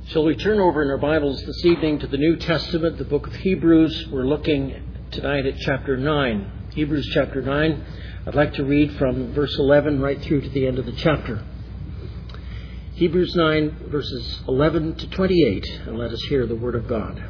Shall we turn over in our Bibles this evening to the New Testament, the book of Hebrews? We're looking tonight at chapter 9. Hebrews chapter 9. I'd like to read from verse 11 right through to the end of the chapter. Hebrews 9, verses 11 to 28, and let us hear the word of God.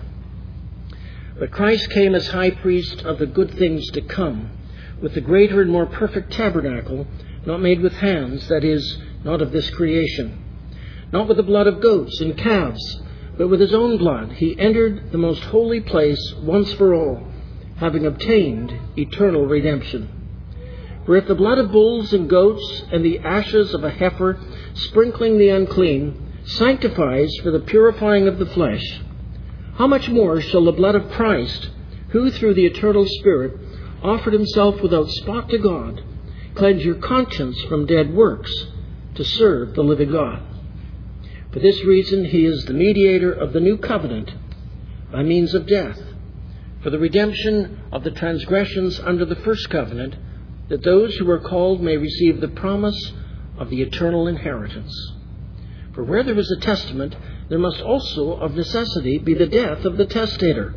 But Christ came as high priest of the good things to come, with the greater and more perfect tabernacle, not made with hands, that is, not of this creation. Not with the blood of goats and calves, but with his own blood he entered the most holy place once for all, having obtained eternal redemption. For if the blood of bulls and goats and the ashes of a heifer sprinkling the unclean sanctifies for the purifying of the flesh, how much more shall the blood of Christ, who through the eternal Spirit offered himself without spot to God, cleanse your conscience from dead works to serve the living God? For this reason he is the mediator of the new covenant by means of death, for the redemption of the transgressions under the first covenant, that those who are called may receive the promise of the eternal inheritance. For where there is a testament, there must also of necessity be the death of the testator.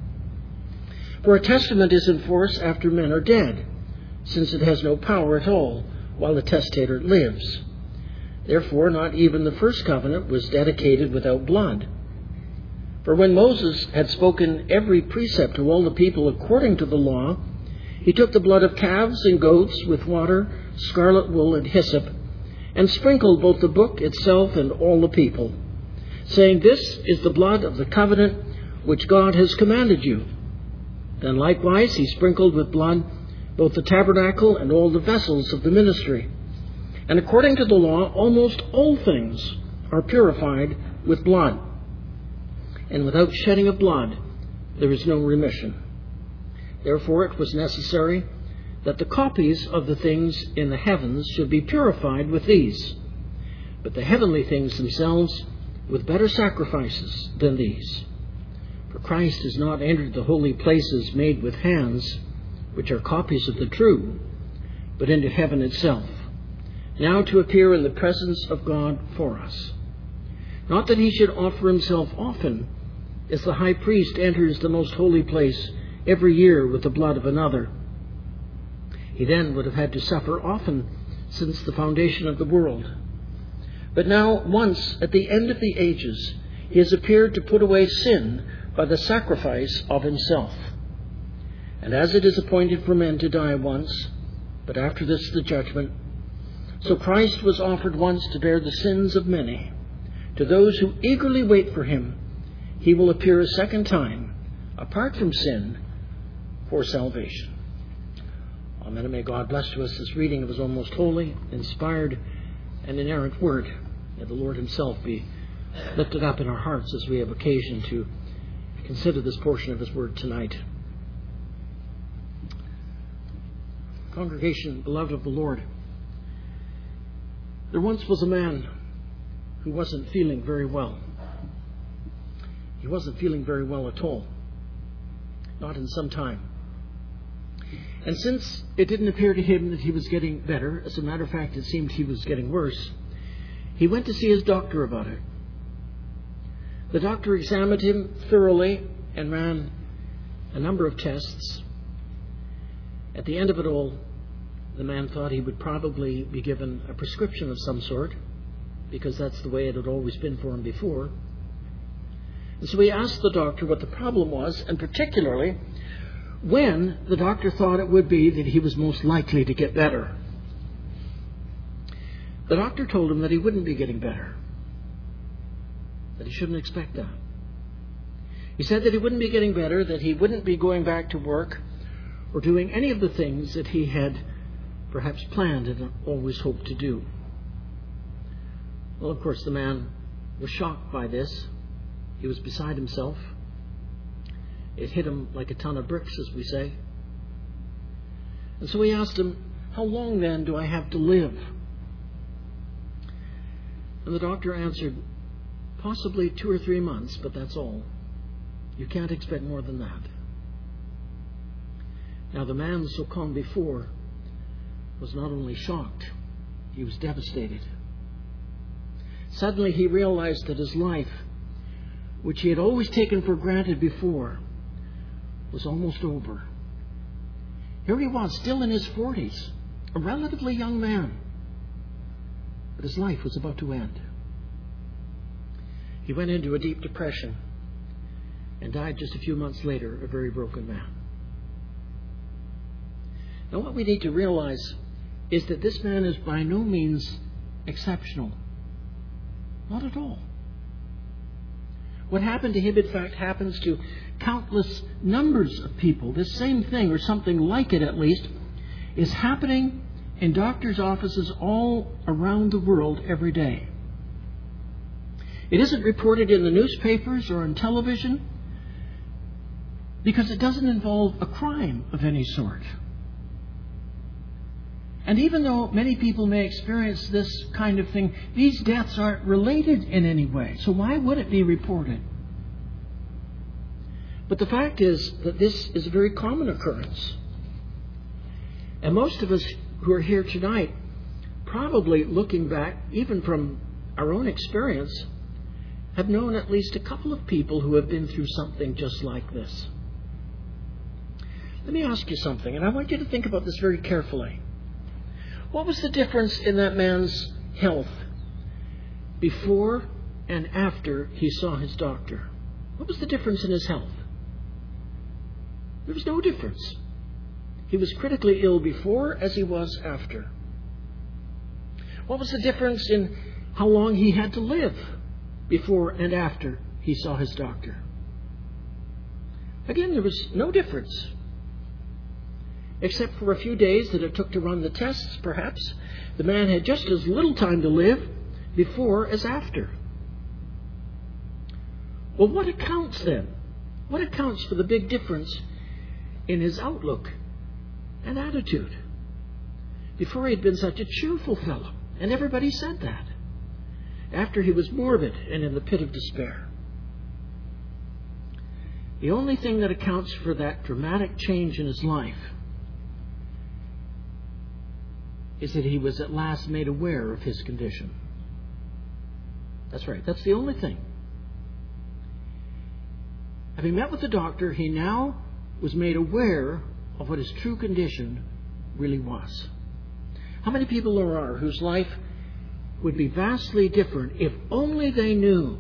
For a testament is in force after men are dead, since it has no power at all while the testator lives. Therefore, not even the first covenant was dedicated without blood. For when Moses had spoken every precept to all the people according to the law, he took the blood of calves and goats with water, scarlet wool, and hyssop, and sprinkled both the book itself and all the people, saying, "This is the blood of the covenant which God has commanded you." Then likewise he sprinkled with blood both the tabernacle and all the vessels of the ministry. And according to the law, almost all things are purified with blood. And without shedding of blood, there is no remission. Therefore it was necessary that the copies of the things in the heavens should be purified with these, but the heavenly things themselves with better sacrifices than these. For Christ has not entered the holy places made with hands, which are copies of the true, but into heaven itself, now to appear in the presence of God for us. Not that he should offer himself often, as the high priest enters the most holy place every year with the blood of another. He then would have had to suffer often since the foundation of the world. But now, once at the end of the ages, he has appeared to put away sin by the sacrifice of himself. And as it is appointed for men to die once, but after this the judgment, so Christ was offered once to bear the sins of many. To those who eagerly wait for him, he will appear a second time, apart from sin, for salvation. Amen. And may God bless to us this reading of his own most holy, inspired, and inerrant word. May the Lord himself be lifted up in our hearts as we have occasion to consider this portion of his word tonight. Congregation, beloved of the Lord, there once was a man who wasn't feeling very well. He wasn't feeling very well at all. Not in some time. And since it didn't appear to him that he was getting better, as a matter of fact, it seemed he was getting worse, he went to see his doctor about it. The doctor examined him thoroughly and ran a number of tests. At the end of it all, the man thought he would probably be given a prescription of some sort, because that's the way it had always been for him before. And so he asked the doctor what the problem was, and particularly when the doctor thought it would be that he was most likely to get better. The doctor told him that he wouldn't be getting better, that he shouldn't expect that. He said that he wouldn't be getting better, that he wouldn't be going back to work or doing any of the things that he had perhaps planned and always hoped to do. Well, of course, the man was shocked by this. He was beside himself. It hit him like a ton of bricks, as we say. And so he asked him, "How long then do I have to live?" And the doctor answered, "Possibly 2 or 3 months, but that's all. You can't expect more than that." Now, the man, so calm before, was not only shocked, he was devastated. Suddenly he realized that his life which he had always taken for granted before, was almost over. Here he was, still in his 40s, a relatively young man, but his life was about to end. He went into a deep depression and died just a few months later, a very broken man. Now, what we need to realize is that this man is by no means exceptional. Not at all. What happened to him, in fact, happens to countless numbers of people. This same thing, or something like it at least, is happening in doctors' offices all around the world every day. It isn't reported in the newspapers or on television because it doesn't involve a crime of any sort. And even though many people may experience this kind of thing, these deaths aren't related in any way. So why would it be reported? But the fact is that this is a very common occurrence. And most of us who are here tonight, probably looking back, even from our own experience, have known at least a couple of people who have been through something just like this. Let me ask you something, and I want you to think about this very carefully. What was the difference in that man's health before and after he saw his doctor? What was the difference in his health? There was no difference. He was critically ill before as he was after. What was the difference in how long he had to live before and after he saw his doctor? Again, there was no difference. Except for a few days that it took to run the tests, perhaps, the man had just as little time to live before as after. Well, what accounts then? What accounts for the big difference in his outlook and attitude? Before he had been such a cheerful fellow, and everybody said that. After he was morbid and in the pit of despair. The only thing that accounts for that dramatic change in his life is that he was at last made aware of his condition. That's right. That's the only thing. Having met with the doctor, he now was made aware of what his true condition really was. How many people there are whose life would be vastly different if only they knew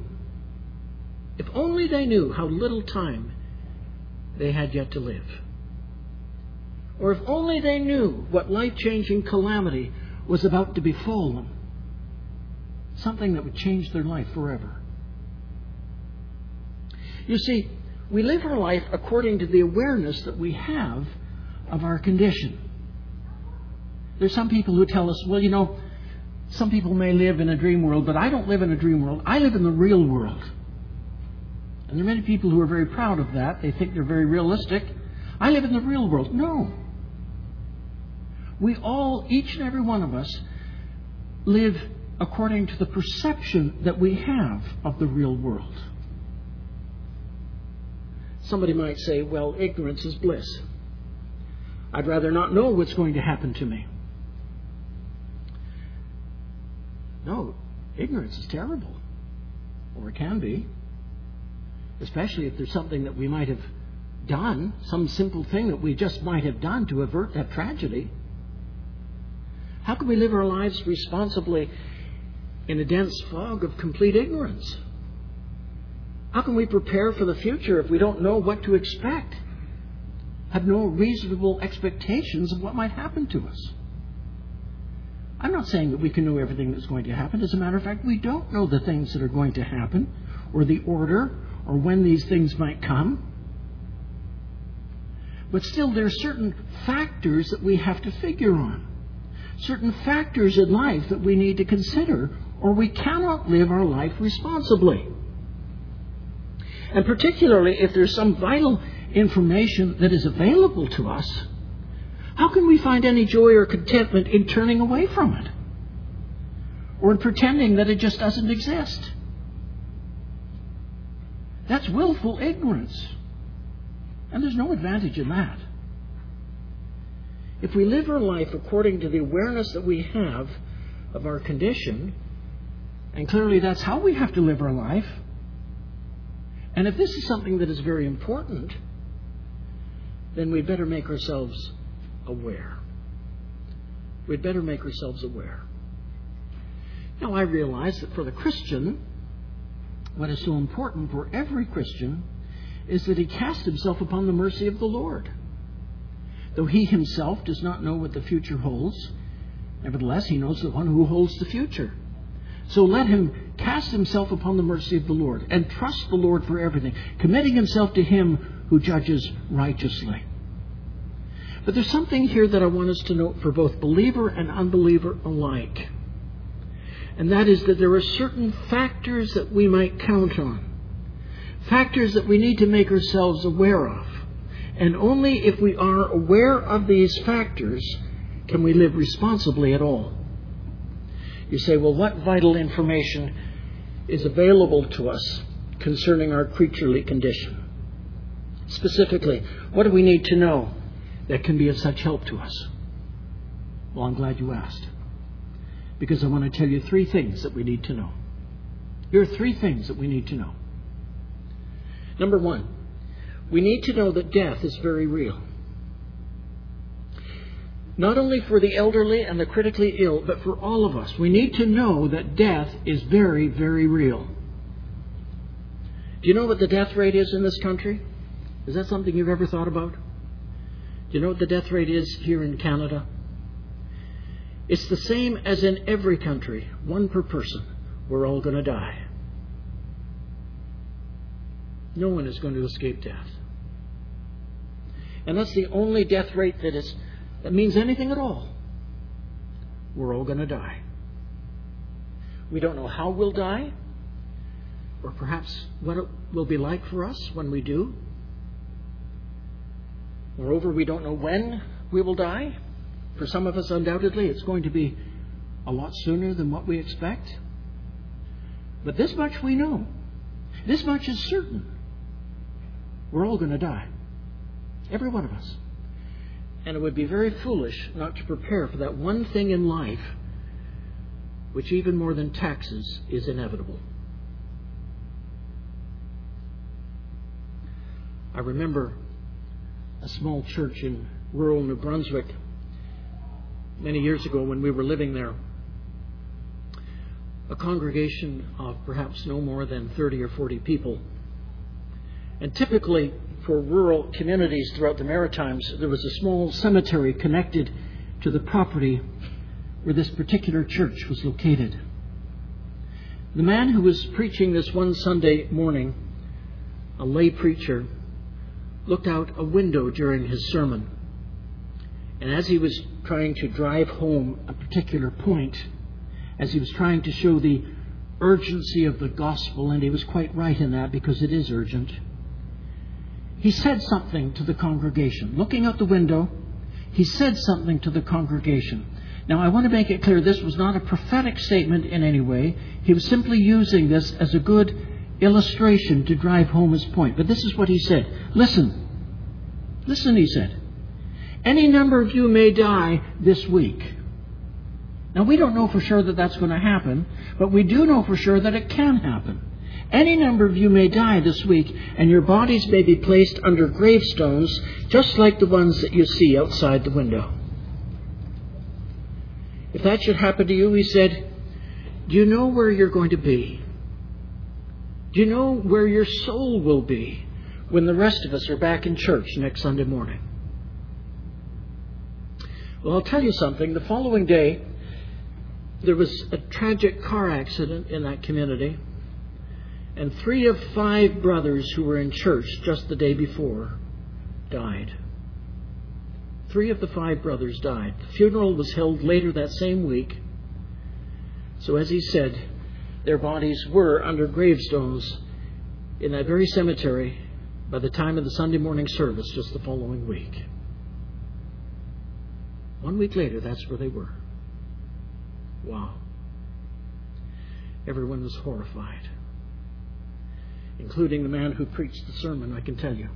how little time they had yet to live? Or if only they knew what life-changing calamity was about to befall them. Something that would change their life forever. You see, we live our life according to the awareness that we have of our condition. There's some people who tell us, well, you know, some people may live in a dream world, but I don't live in a dream world. I live in the real world. And there are many people who are very proud of that. They think they're very realistic. I live in the real world. No. We all, each and every one of us, live according to the perception that we have of the real world. Somebody might say, well, ignorance is bliss. I'd rather not know what's going to happen to me. No, ignorance is terrible. Or it can be. Especially if there's something that we might have done, some simple thing that we just might have done to avert that tragedy. How can we live our lives responsibly in a dense fog of complete ignorance? How can we prepare for the future if we don't know what to expect? Have no reasonable expectations of what might happen to us? I'm not saying that we can know everything that's going to happen. As a matter of fact, we don't know the things that are going to happen, or the order, or when these things might come. But still, there are certain factors that we have to figure on. Certain factors in life that we need to consider, or we cannot live our life responsibly. And particularly if there's some vital information that is available to us, how can we find any joy or contentment in turning away from it? Or in pretending that it just doesn't exist? That's willful ignorance. And there's no advantage in that. If we live our life according to the awareness that we have of our condition, and clearly that's how we have to live our life, And if this is something that is very important, then we'd better make ourselves aware. We'd better make ourselves aware. Now, I realize that for the Christian, what is so important for every Christian is that he cast himself upon the mercy of the Lord. Though he himself does not know what the future holds, nevertheless he knows the one who holds the future. So let him cast himself upon the mercy of the Lord and trust the Lord for everything, committing himself to him who judges righteously. But there's something here that I want us to note for both believer and unbeliever alike. And that is that there are certain factors that we might count on. Factors that we need to make ourselves aware of. And only if we are aware of these factors can we live responsibly at all. You say, well, what vital information is available to us concerning our creaturely condition? Specifically, what do we need to know that can be of such help to us? Well, I'm glad you asked. Because I want to tell you 3 things that we need to know. Here are 3 things that we need to know. Number 1, we need to know that death is very real. Not only for the elderly and the critically ill, but for all of us. We need to know that death is very, very real. Do you know what the death rate is in this country? Is that something you've ever thought about? Do you know what the death rate is here in Canada? It's the same as in every country, 1 per person. We're all going to die. No one is going to escape death. And that's the only death rate that means anything at all. We're all going to die. We don't know how we'll die, or perhaps what it will be like for us when we do. Moreover, we don't know when we will die. For some of us, undoubtedly, it's going to be a lot sooner than what we expect. But this much we know. This much is certain. We're all going to die. Every one of us. And it would be very foolish not to prepare for that one thing in life which, even more than taxes, is inevitable. I remember a small church in rural New Brunswick many years ago when we were living there. A congregation of perhaps no more than 30 or 40 people. And typically, for rural communities throughout the Maritimes, there was a small cemetery connected to the property where this particular church was located. The man who was preaching this one Sunday morning, a lay preacher, looked out a window during his sermon. And as he was trying to drive home a particular point, as he was trying to show the urgency of the gospel, and he was quite right in that because it is urgent, he said something to the congregation. Looking out the window, he said something to the congregation. Now, I want to make it clear this was not a prophetic statement in any way. He was simply using this as a good illustration to drive home his point. But this is what he said. Listen. Listen, he said. Any number of you may die this week. Now, we don't know for sure that that's going to happen, but we do know for sure that it can happen. Any number of you may die this week, and your bodies may be placed under gravestones, just like the ones that you see outside the window. If that should happen to you, he said, do you know where you're going to be? Do you know where your soul will be when the rest of us are back in church next Sunday morning? Well, I'll tell you something. The following day, there was a tragic car accident in that community, and 3 of 5 brothers who were in church just the day before died. 3 of the 5 brothers died. The funeral was held later that same week. So as he said, their bodies were under gravestones in that very cemetery by the time of the Sunday morning service just the following week. 1 week later, that's where they were. Wow. Everyone was horrified, including the man who preached the sermon, I can tell you.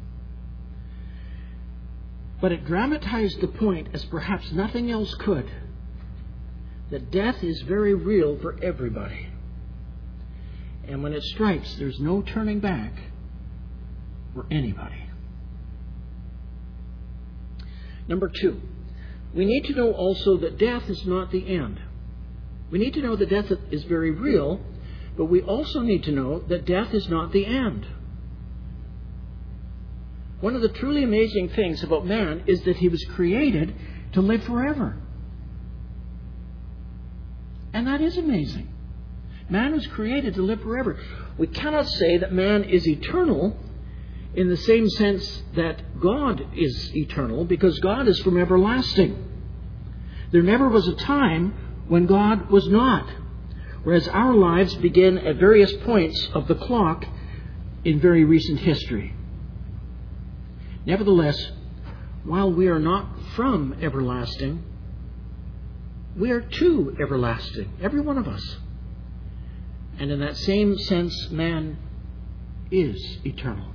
But it dramatized the point as perhaps nothing else could, that death is very real for everybody. And when it strikes, there's no turning back for anybody. Number 2, we need to know also that death is not the end. We need to know that death is very real, but we also need to know that death is not the end. One of the truly amazing things about man is that he was created to live forever. And that is amazing. Man was created to live forever. We cannot say that man is eternal in the same sense that God is eternal, because God is from everlasting. There never was a time when God was not, whereas our lives begin at various points of the clock in very recent history. Nevertheless, while we are not from everlasting, we are to everlasting, every one of us. And in that same sense, man is eternal.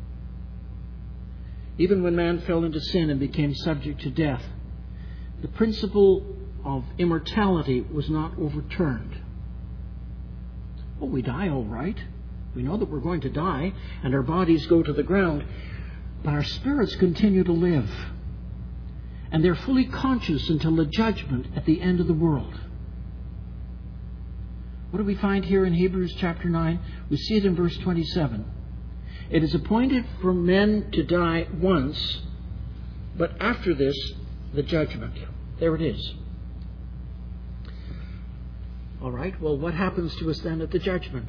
Even when man fell into sin and became subject to death, the principle of immortality was not overturned. Oh, we die all right. We know that we're going to die, and our bodies go to the ground, but our spirits continue to live. And they're fully conscious until the judgment at the end of the world. What do we find here in Hebrews chapter 9? We see it in verse 27. It is appointed for men to die once, but after this, the judgment. There it is. All right, well, what happens to us then at the judgment?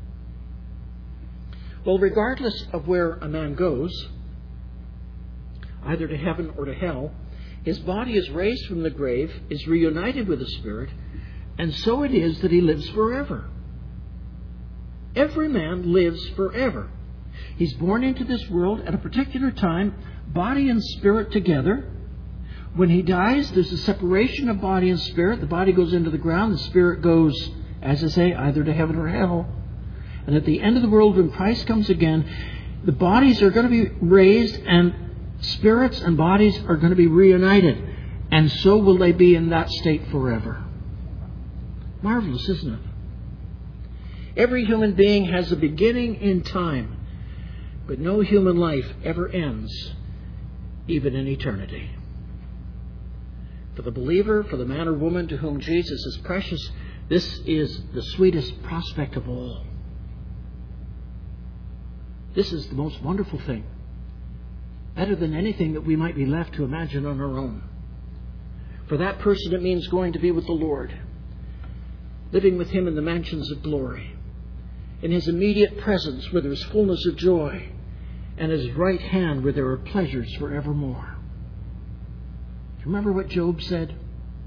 Well, regardless of where a man goes, either to heaven or to hell, his body is raised from the grave, is reunited with the Spirit, and so it is that he lives forever. Every man lives forever. He's born into this world at a particular time, body and spirit together. When he dies, there's a separation of body and spirit. The body goes into the ground. The spirit goes, as I say, either to heaven or hell. And at the end of the world, when Christ comes again, the bodies are going to be raised, and spirits and bodies are going to be reunited. And so will they be in that state forever. Marvelous, isn't it? Every human being has a beginning in time, but no human life ever ends, even in eternity. For the believer, for the man or woman to whom Jesus is precious, this is the sweetest prospect of all. This is the most wonderful thing. Better than anything that we might be left to imagine on our own. For that person, it means going to be with the Lord, living with Him in the mansions of glory, in His immediate presence where there is fullness of joy, and His right hand where there are pleasures forevermore. Remember what Job said?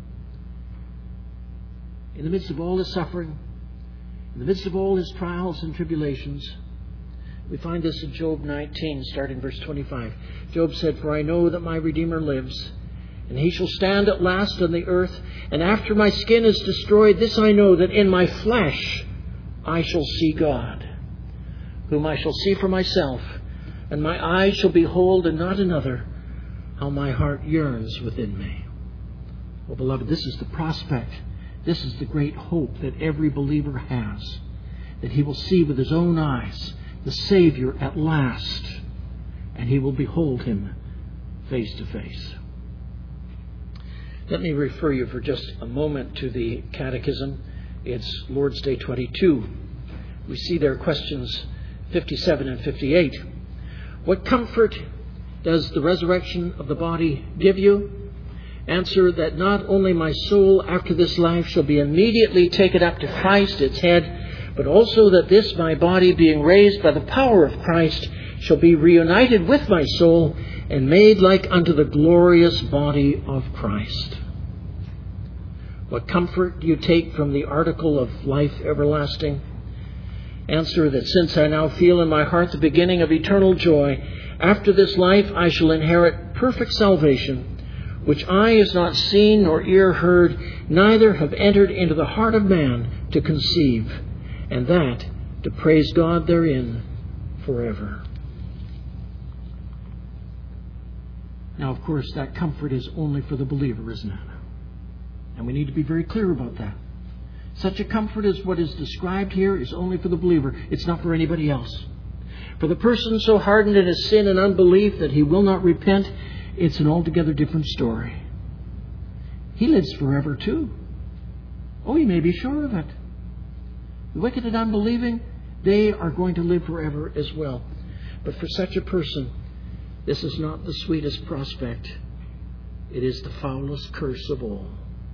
In the midst of all his suffering, in the midst of all his trials and tribulations, we find this in Job 19, starting verse 25. Job said, "For I know that my Redeemer lives, and He shall stand at last on the earth, and after my skin is destroyed, this I know, that in my flesh I shall see God, whom I shall see for myself, and my eyes shall behold and not another. How my heart yearns within me." Well, beloved, this is the prospect. This is the great hope that every believer has, that he will see with his own eyes the Savior at last, and he will behold Him face to face. Let me refer you for just a moment to the Catechism. It's Lord's Day 22. We see there questions 57 and 58. What comfort does the resurrection of the body give you? Answer, that not only my soul after this life shall be immediately taken up to Christ, its head, but also that this my body, being raised by the power of Christ, shall be reunited with my soul and made like unto the glorious body of Christ. What comfort do you take from the article of life everlasting? Answer, that since I now feel in my heart the beginning of eternal joy, after this life I shall inherit perfect salvation, which eye is not seen nor ear heard, neither have entered into the heart of man to conceive, and that to praise God therein forever. Now, of course, that comfort is only for the believer, isn't it? And we need to be very clear about that. Such a comfort as what is described here is only for the believer. It's not for anybody else. For the person so hardened in his sin and unbelief that he will not repent, it's an altogether different story. He lives forever too. Oh, you may be sure of it. The wicked and unbelieving, they are going to live forever as well. But for such a person, this is not the sweetest prospect. It is the foulest curse of all.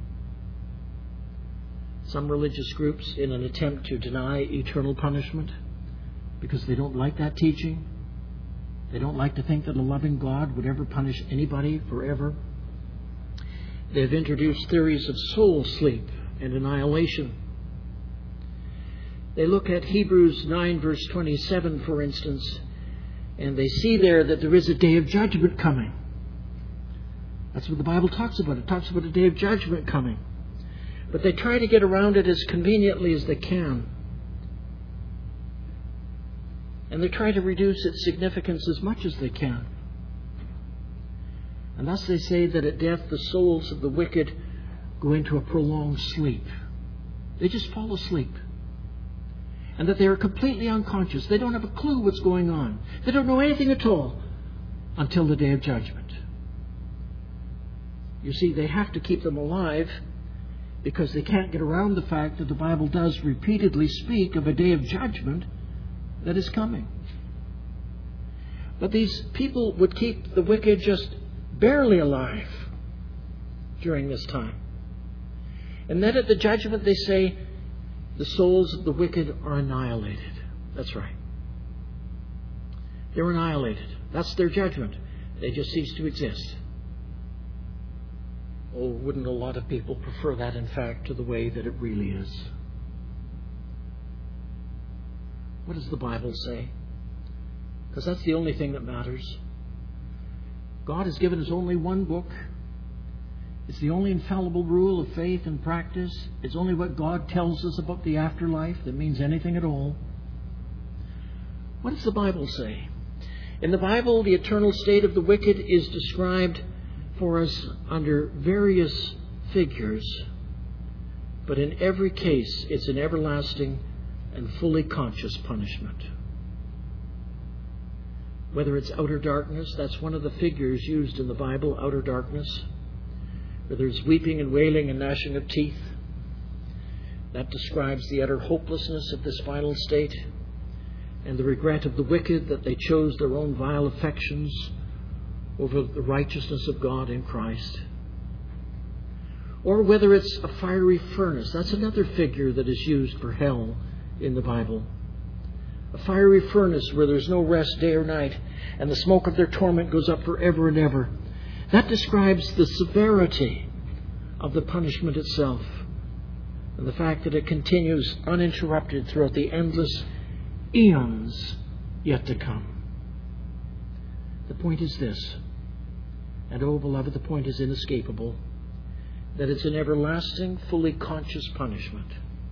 Some religious groups, in an attempt to deny eternal punishment, because they don't like that teaching, they don't like to think that a loving God would ever punish anybody forever, they've introduced theories of soul sleep and annihilation. They look at Hebrews 9 verse 27, for instance, and they see there that there is a day of judgment coming. That's what the Bible talks about. It talks about a day of judgment coming. But they try to get around it as conveniently as they can. And they try to reduce its significance as much as they can. And thus they say that at death the souls of the wicked go into a prolonged sleep. They just fall asleep. And that they are completely unconscious. They don't have a clue what's going on. They don't know anything at all until the day of judgment. You see, they have to keep them alive because they can't get around the fact that the Bible does repeatedly speak of a day of judgment that is coming. But these people would keep the wicked just barely alive during this time. And then at the judgment they say the souls of the wicked are annihilated. That's right. They're annihilated. That's their judgment. They just cease to exist. Oh, wouldn't a lot of people prefer that, in fact, to the way that it really is? What does the Bible say? Because that's the only thing that matters. God has given us only one book. It's the only infallible rule of faith and practice. It's only what God tells us about the afterlife that means anything at all. What does the Bible say? In the Bible, the eternal state of the wicked is described for us under various figures. But in every case, it's an everlasting and fully conscious punishment. Whether it's outer darkness, that's one of the figures used in the Bible, outer darkness. Where there's weeping and wailing and gnashing of teeth. That describes the utter hopelessness of this final state and the regret of the wicked that they chose their own vile affections over the righteousness of God in Christ. Or whether it's a fiery furnace, that's another figure that is used for hell in the Bible. A fiery furnace where there's no rest day or night and the smoke of their torment goes up forever and ever. That describes the severity of the punishment itself and the fact that it continues uninterrupted throughout the endless eons yet to come. The point is this, and oh, beloved, the point is inescapable, that it's an everlasting, fully conscious punishment.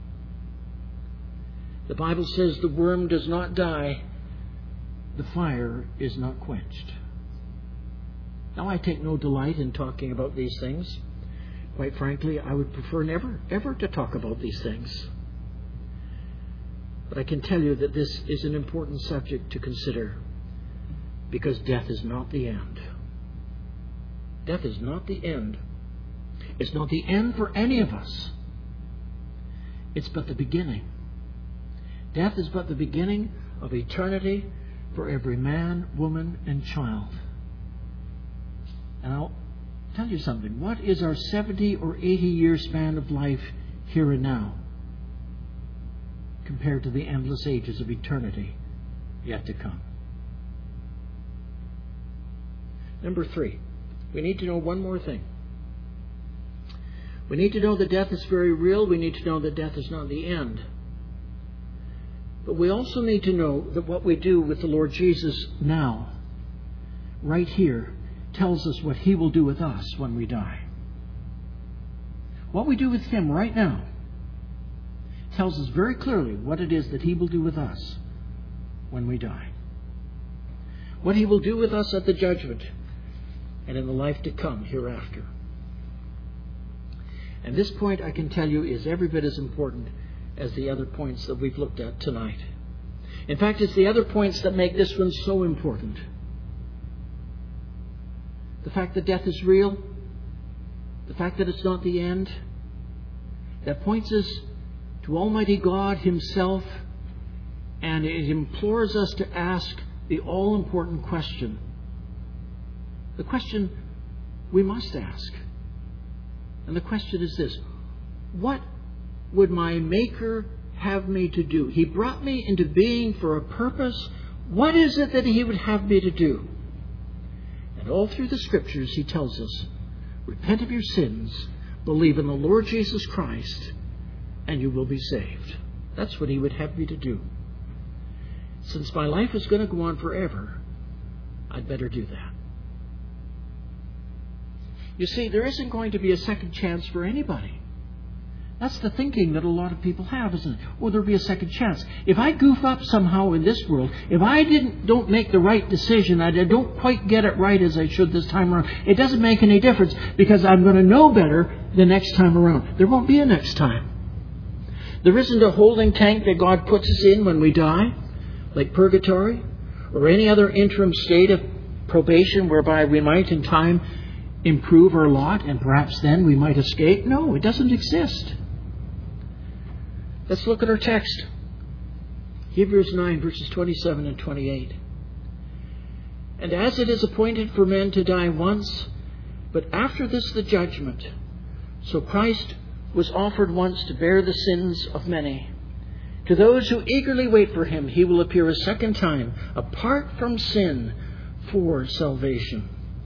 The Bible says the worm does not die, the fire is not quenched. Now, I take no delight in talking about these things. Quite frankly, I would prefer never, ever to talk about these things. But I can tell you that this is an important subject to consider, because death is not the end. Death is not the end. It's not the end for any of us. It's but the beginning. Death is but the beginning of eternity for every man, woman, and child. And I'll tell you something. What is our 70 or 80-year span of life here and now compared to the endless ages of eternity yet to come? Number 3, we need to know one more thing. We need to know that death is very real. We need to know that death is not the end. But we also need to know that what we do with the Lord Jesus now, right here, tells us what He will do with us when we die. What we do with Him right now tells us very clearly what it is that He will do with us when we die. What He will do with us at the judgment and in the life to come hereafter. And this point, I can tell you, is every bit as important as the other points that we've looked at tonight. In fact, it's the other points that make this one so important. The fact that death is real, the fact that it's not the end, that points us to Almighty God Himself, and it implores us to ask the all-important question. The question we must ask. And the question is this: what would my Maker have me to do? He brought me into being for a purpose. What is it that He would have me to do? And all through the Scriptures He tells us, repent of your sins, believe in the Lord Jesus Christ, and you will be saved. That's what He would have me to do. Since my life is going to go on forever, I'd better do that. You see, there isn't going to be a second chance for anybody. That's the thinking that a lot of people have, isn't it? Well, there'll be a second chance. If I goof up somehow in this world, if I don't make the right decision, I don't quite get it right as I should this time around, it doesn't make any difference, because I'm going to know better the next time around. There won't be a next time. There isn't a holding tank that God puts us in when we die, like purgatory, or any other interim state of probation whereby we might in time improve our lot and perhaps then we might escape. No, it doesn't exist. Let's look at our text. Hebrews 9, verses 27 and 28. And as it is appointed for men to die once, but after this the judgment, so Christ was offered once to bear the sins of many. To those who eagerly wait for Him, He will appear a second time, apart from sin, for salvation.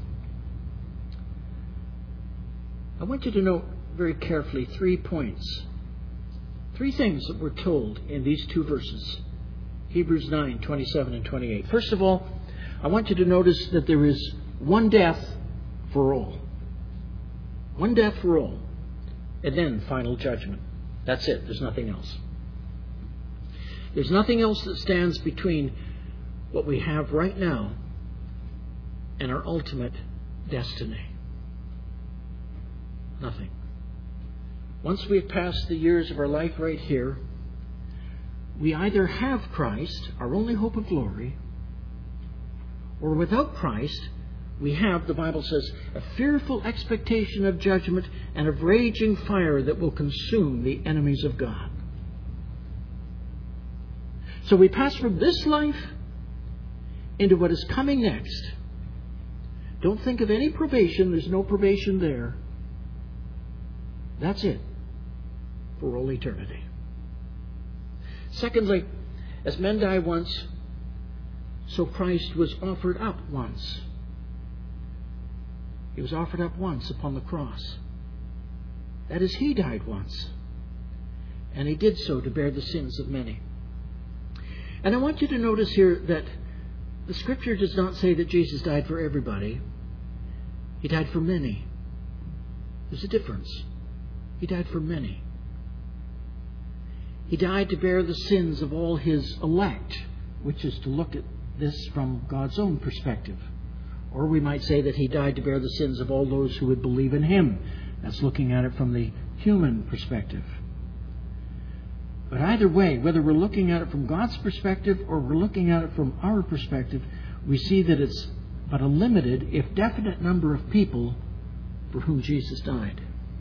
I want you to note very carefully 3 points. 3 things that we're told in these 2 verses. Hebrews 9, 27 and 28. First of all, I want you to notice that there is one death for all. One death for all. And then final judgment. That's it. There's nothing else. There's nothing else that stands between what we have right now and our ultimate destiny. Nothing. Once we've passed the years of our life right here, we either have Christ, our only hope of glory, or without Christ, we have, the Bible says, a fearful expectation of judgment and of raging fire that will consume the enemies of God. So we pass from this life into what is coming next. Don't think of any probation. There's no probation there. That's it for all eternity. Secondly, as men die once, so Christ was offered up once. He was offered up once upon the cross. That is, He died once. And He did so to bear the sins of many. And I want you to notice here that the Scripture does not say that Jesus died for everybody. He died for many. There's a difference. He died for many. He died to bear the sins of all His elect, which is to look at this from God's own perspective. Or we might say that He died to bear the sins of all those who would believe in Him. That's looking at it from the human perspective. But either way, whether we're looking at it from God's perspective or we're looking at it from our perspective, we see that it's but a limited, if definite, number of people for whom Jesus died.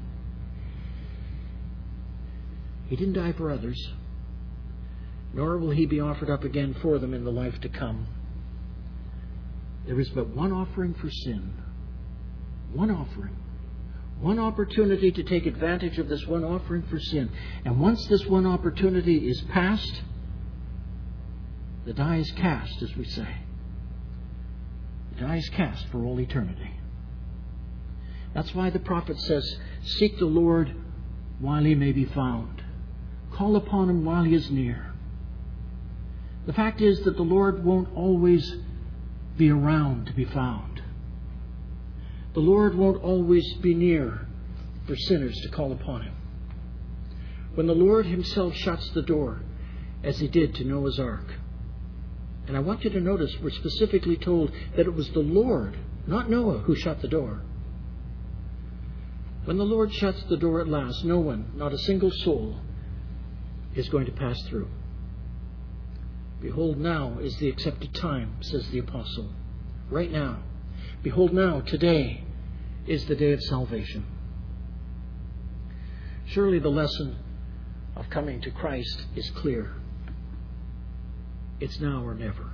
He didn't die for others, nor will He be offered up again for them in the life to come. There is but one offering for sin. One offering. One opportunity to take advantage of this one offering for sin. And once this one opportunity is past, the die is cast, as we say. The die is cast for all eternity. That's why the prophet says, seek the Lord while He may be found. Call upon Him while He is near. The fact is that the Lord won't always be around to be found. The Lord won't always be near for sinners to call upon Him. When the Lord Himself shuts the door, as He did to Noah's Ark. And I want you to notice we're specifically told that it was the Lord, not Noah, who shut the door. When the Lord shuts the door at last, no one, not a single soul, is going to pass through. Behold, now is the accepted time, says the apostle. Right now. Behold, now, today, is the day of salvation. Surely the lesson of coming to Christ is clear. It's now or never.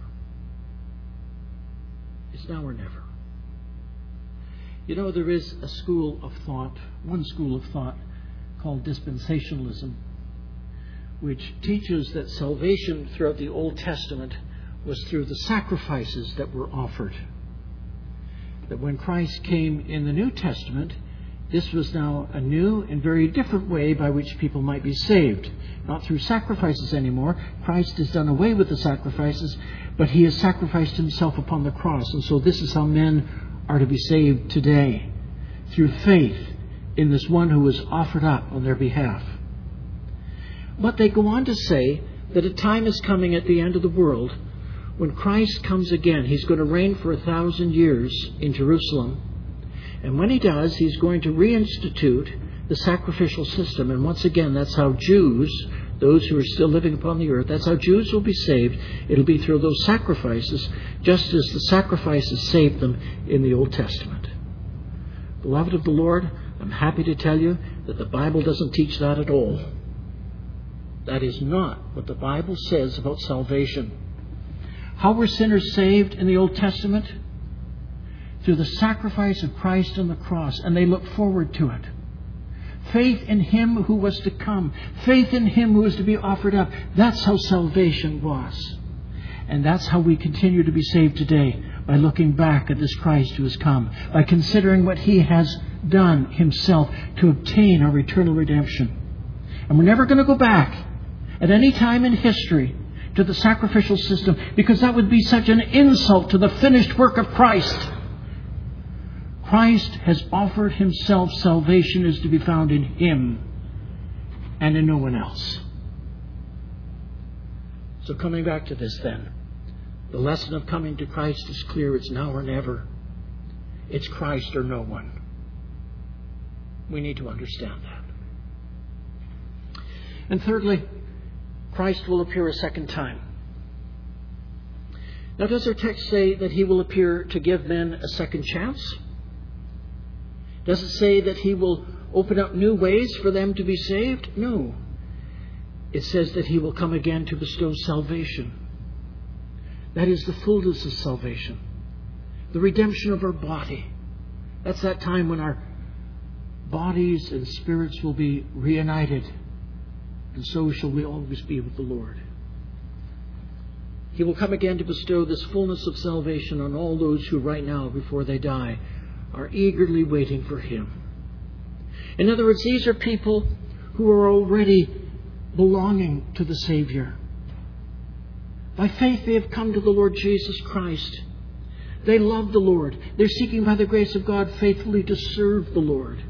It's now or never. You know, there is a school of thought, one school of thought called dispensationalism, which teaches that salvation throughout the Old Testament was through the sacrifices that were offered. That when Christ came in the New Testament, this was now a new and very different way by which people might be saved. Not through sacrifices anymore. Christ has done away with the sacrifices, but He has sacrificed Himself upon the cross. And so this is how men are to be saved today. Through faith in this one who was offered up on their behalf. But they go on to say that a time is coming at the end of the world when Christ comes again. He's going to reign for 1,000 years in Jerusalem. And when He does, He's going to reinstitute the sacrificial system. And once again, that's how Jews, those who are still living upon the earth, that's how Jews will be saved. It'll be through those sacrifices, just as the sacrifices saved them in the Old Testament. Beloved of the Lord, I'm happy to tell you that the Bible doesn't teach that at all. That is not what the Bible says about salvation. How were sinners saved in the Old Testament? Through the sacrifice of Christ on the cross, and they look forward to it. Faith in Him who was to come. Faith in Him who was to be offered up. That's how salvation was. And that's how we continue to be saved today, by looking back at this Christ who has come, by considering what He has done Himself to obtain our eternal redemption. And we're never going to go back at any time in history to the sacrificial system, because that would be such an insult to the finished work of Christ. Christ has offered Himself. Salvation is to be found in Him and in no one else. So coming back to this then, the lesson of coming to Christ is clear. It's now or never. It's Christ or no one. We need to understand that. And thirdly, Christ will appear a second time. Now, does our text say that He will appear to give men a second chance? Does it say that He will open up new ways for them to be saved? No. It says that He will come again to bestow salvation. That is the fullness of salvation. The redemption of our body. That's that time when our bodies and spirits will be reunited. And so shall we always be with the Lord. He will come again to bestow this fullness of salvation on all those who right now, before they die, are eagerly waiting for Him. In other words, these are people who are already belonging to the Savior. By faith they have come to the Lord Jesus Christ. They love the Lord. They're seeking by the grace of God faithfully to serve the Lord.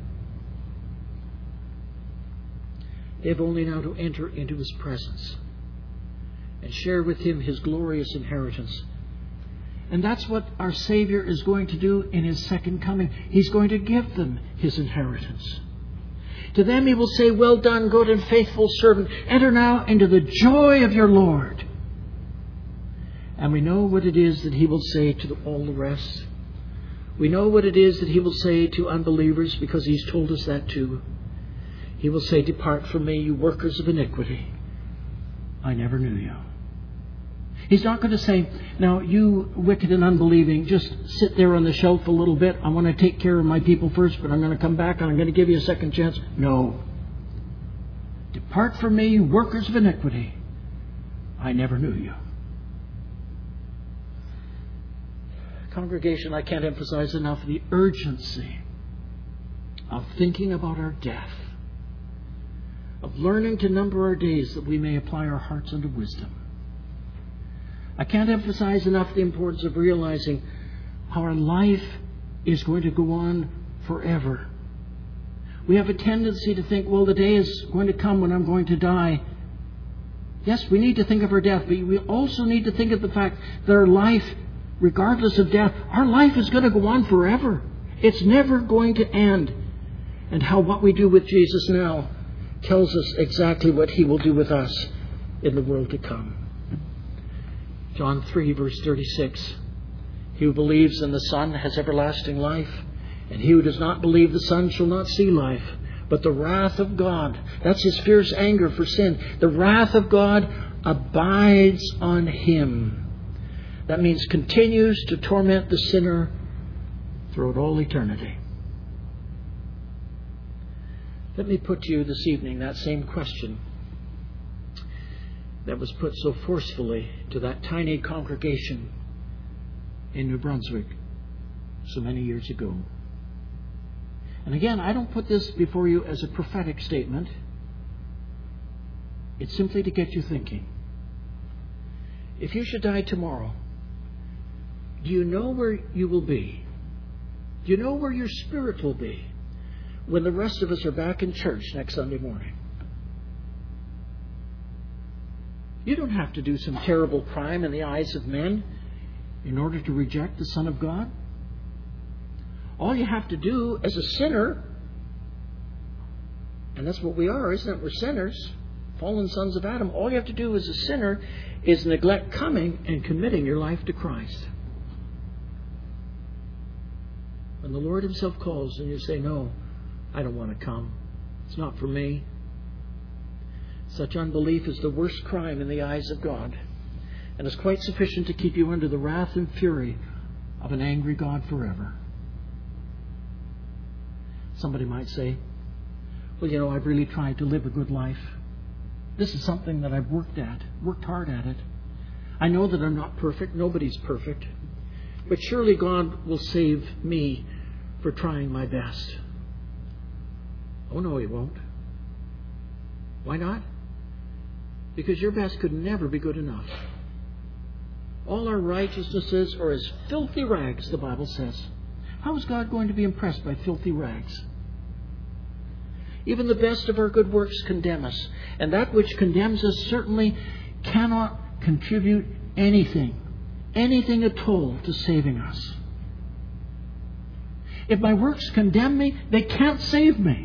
They have only now to enter into His presence and share with Him His glorious inheritance. And that's what our Savior is going to do in His second coming. He's going to give them His inheritance. To them He will say, "Well done, good and faithful servant. Enter now into the joy of your Lord." And we know what it is that He will say to all the rest. We know what it is that He will say to unbelievers, because He's told us that too. He will say, "Depart from me, you workers of iniquity. I never knew you." He's not going to say, "Now, you wicked and unbelieving, just sit there on the shelf a little bit. I want to take care of my people first, but I'm going to come back and I'm going to give you a second chance." No. "Depart from me, you workers of iniquity. I never knew you." Congregation, I can't emphasize enough the urgency of thinking about our death, of learning to number our days that we may apply our hearts unto wisdom. I can't emphasize enough the importance of realizing how our life is going to go on forever. We have a tendency to think, well, the day is going to come when I'm going to die. Yes, we need to think of our death, but we also need to think of the fact that our life, regardless of death, our life is going to go on forever. It's never going to end. and how what we do with Jesus now tells us exactly what He will do with us in the world to come. John 3, verse 36. He who believes in the Son has everlasting life, and he who does not believe the Son shall not see life, but the wrath of God. That's His fierce anger for sin. The wrath of God abides on him. That means continues to torment the sinner throughout all eternity. Let me put to you this evening that same question that was put so forcefully to that tiny congregation in New Brunswick so many years ago. And again, I don't put this before you as a prophetic statement. It's simply to get you thinking. If you should die tomorrow, do you know where you will be? Do you know where your spirit will be when the rest of us are back in church next Sunday morning? You don't have to do some terrible crime in the eyes of men in order to reject the Son of God. All you have to do as a sinner, and that's what we are, isn't it? We're sinners, fallen sons of Adam. All you have to do as a sinner is neglect coming and committing your life to Christ. When the Lord Himself calls and you say, no, I don't want to come. It's not for me. Such unbelief is the worst crime in the eyes of God, and is quite sufficient to keep you under the wrath and fury of an angry God forever. Somebody might say, well, I've really tried to live a good life. This is something that I've worked hard at it. I know that I'm not perfect. Nobody's perfect. But surely God will save me for trying my best. Oh, no, He won't. Why not? Because your best could never be good enough. All our righteousnesses are as filthy rags, the Bible says. How is God going to be impressed by filthy rags? Even the best of our good works condemn us. And that which condemns us certainly cannot contribute anything at all to saving us. If my works condemn me, they can't save me.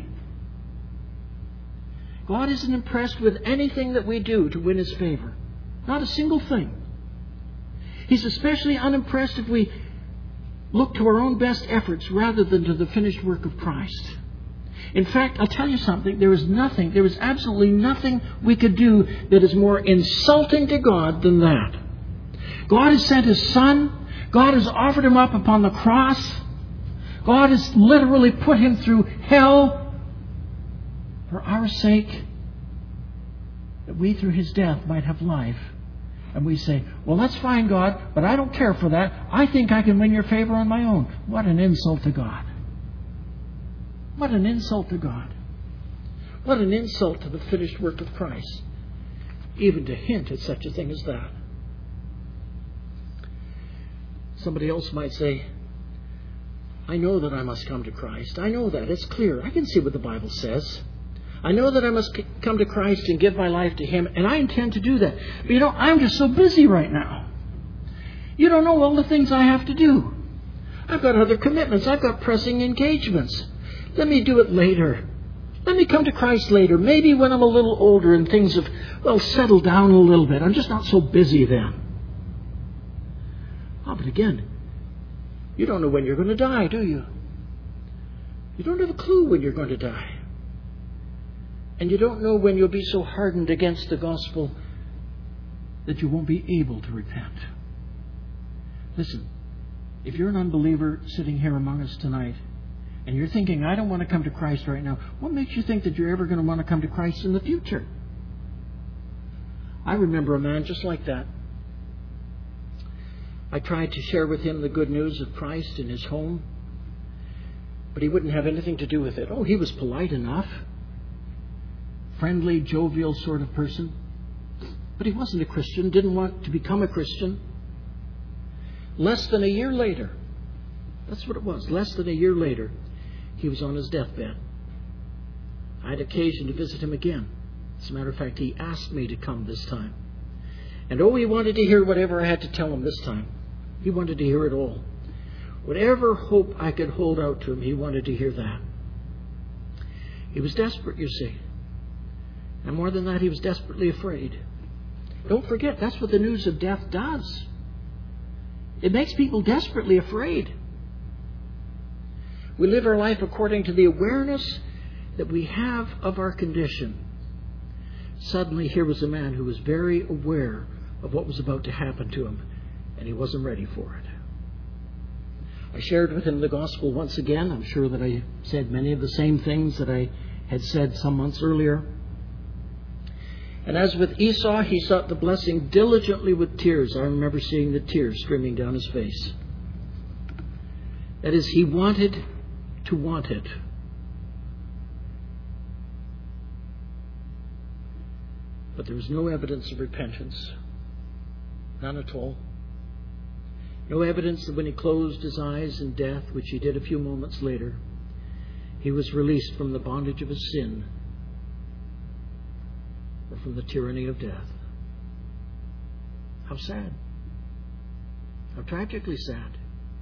God isn't impressed with anything that we do to win His favor. Not a single thing. He's especially unimpressed if we look to our own best efforts rather than to the finished work of Christ. In fact, I'll tell you something. There is absolutely nothing we could do that is more insulting to God than that. God has sent His Son. God has offered Him up upon the cross. God has literally put Him through hell for our sake, that we through His death might have life. And we say, well, that's fine, God, but I don't care for that. I think I can win your favor on my own. What an insult to God. What an insult to God. What an insult to the finished work of Christ, even to hint at such a thing as that. Somebody else might say, I know that I must come to Christ. I know that. It's clear. I can see what the Bible says. I know that I must come to Christ and give my life to Him, and I intend to do that. But I'm just so busy right now. You don't know all the things I have to do. I've got other commitments. I've got pressing engagements. Let me do it later. Let me come to Christ later. Maybe when I'm a little older and things have, settled down a little bit. I'm just not so busy then. But again, you don't know when you're going to die, do you? You don't have a clue when you're going to die. And you don't know when you'll be so hardened against the gospel that you won't be able to repent. Listen, if you're an unbeliever sitting here among us tonight, and you're thinking, I don't want to come to Christ right now, what makes you think that you're ever going to want to come to Christ in the future? I remember a man just like that. I tried to share with him the good news of Christ in his home, but he wouldn't have anything to do with it. He was polite enough. Friendly, jovial sort of person. But he wasn't a Christian, didn't want to become a Christian. Less than a year later, that's what it was, less than a year later, he was on his deathbed. I had occasion to visit him again. As a matter of fact, he asked me to come this time. And he wanted to hear whatever I had to tell him this time. He wanted to hear it all. Whatever hope I could hold out to him, he wanted to hear that. He was desperate, you see. And more than that, he was desperately afraid. Don't forget, that's what the news of death does. It makes people desperately afraid. We live our life according to the awareness that we have of our condition. Suddenly, here was a man who was very aware of what was about to happen to him, and he wasn't ready for it. I shared with him the gospel once again. I'm sure that I said many of the same things that I had said some months earlier. And as with Esau, he sought the blessing diligently with tears. I remember seeing the tears streaming down his face. That is, he wanted to want it. But there was no evidence of repentance. None at all. No evidence that when he closed his eyes in death, which he did a few moments later, he was released from the bondage of his sin or from the tyranny of death. How sad. How tragically sad.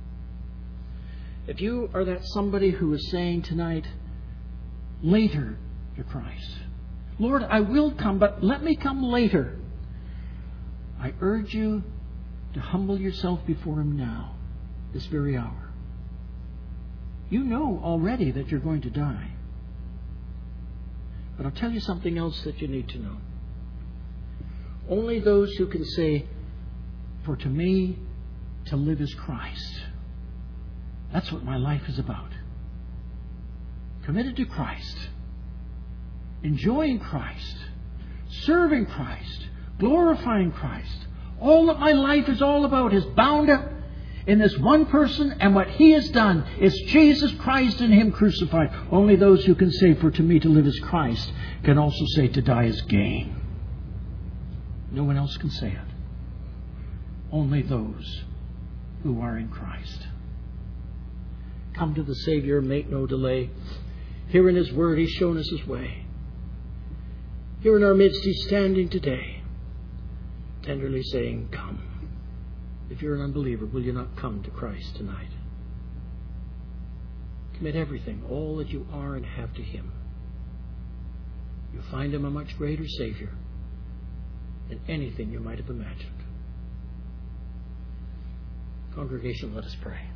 If you are that somebody who is saying tonight, later to Christ, Lord, I will come, but let me come later, I urge you to humble yourself before Him now, this very hour. You know already that you're going to die. But I'll tell you something else that you need to know. Only those who can say, for to me, to live is Christ. That's what my life is about. Committed to Christ. Enjoying Christ. Serving Christ. Glorifying Christ. All that my life is all about is bound up in this one person, and what He has done is Jesus Christ and Him crucified. Only those who can say, for to me to live is Christ, can also say to die is gain. No one else can say it. Only those who are in Christ. Come to the Savior, make no delay. Here in His Word, He's shown us His way. Here in our midst, He's standing today, tenderly saying, come. If you're an unbeliever, will you not come to Christ tonight? Commit everything, all that you are and have to Him. You'll find Him a much greater Savior than anything you might have imagined. Congregation, let us pray.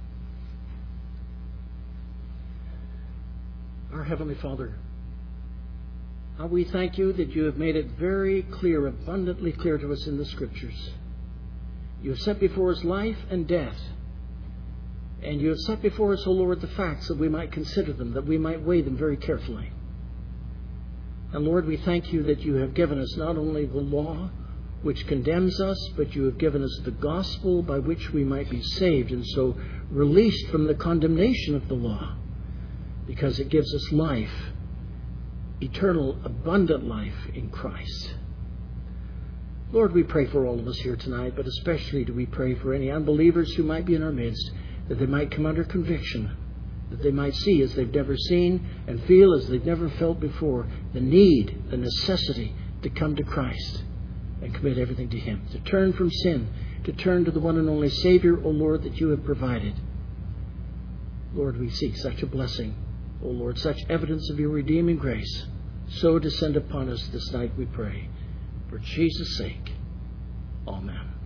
Our Heavenly Father, how we thank You that You have made it very clear, abundantly clear to us in the Scriptures. You have set before us life and death. And You have set before us, O Lord, the facts that we might consider them, that we might weigh them very carefully. And Lord, we thank You that You have given us not only the law which condemns us, but You have given us the gospel by which we might be saved, and so released from the condemnation of the law, because it gives us life, eternal, abundant life in Christ. Lord, we pray for all of us here tonight, but especially do we pray for any unbelievers who might be in our midst, that they might come under conviction, that they might see as they've never seen and feel as they've never felt before the need, the necessity to come to Christ and commit everything to Him, to turn from sin, to turn to the one and only Savior, O Lord, that You have provided. Lord, we seek such a blessing, O Lord, such evidence of Your redeeming grace. So descend upon us this night, we pray. For Jesus' sake, amen.